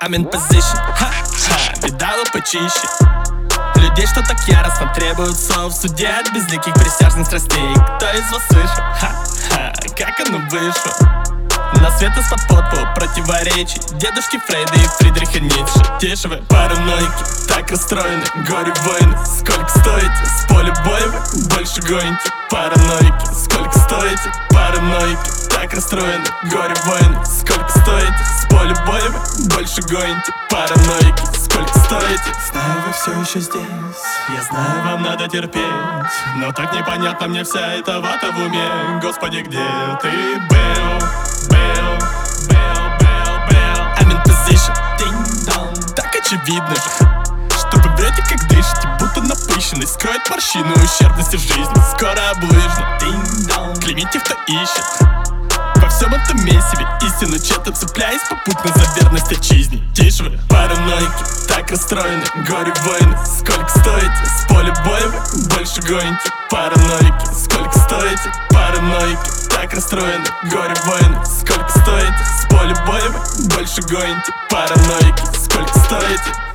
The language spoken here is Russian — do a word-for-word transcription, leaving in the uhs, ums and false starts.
I'm in position, ха-ха, видала почище людей, что так яростно требуют слов в суде от безликих присяжных страстей. Кто из вас слышал? Ха-ха, как оно вышло? На свет из-под подпола противоречий дедушки Фрейда и Фридриха Ницше. Тише вы, параноики, так расстроены, горе воины. Сколько стоите? С поля боя вы больше гоните. Параноики, сколько стоите? Параноики, так расстроены, горе воины. Сколько стоите? С поля боя вы больше гоните. Параноики, сколько стоите? Знаю, вы все еще здесь, я знаю, вам надо терпеть, но так непонятно мне вся эта вата в уме. Господи, где ты был? Был, был, был, был. I'm in position, ding-dong. Так очевидно же, что вы врете, как дышите, будто напыщенный скроет морщину ущербности в жизни. Скоро облыжно, ding-dong. Клеймите, кто ищет во всем этом месиве истину, чето цепляясь попутно за верность отчизне. Тише вы, параноики, так расстроены, горе воины. Сколько стоите? С поля боя вы больше гоните. Параноики, сколько стоите? Параноики, так расстроены, горе воины. Сколько стоите? С поля боя вы больше гоните. Параноики, сколько стоите?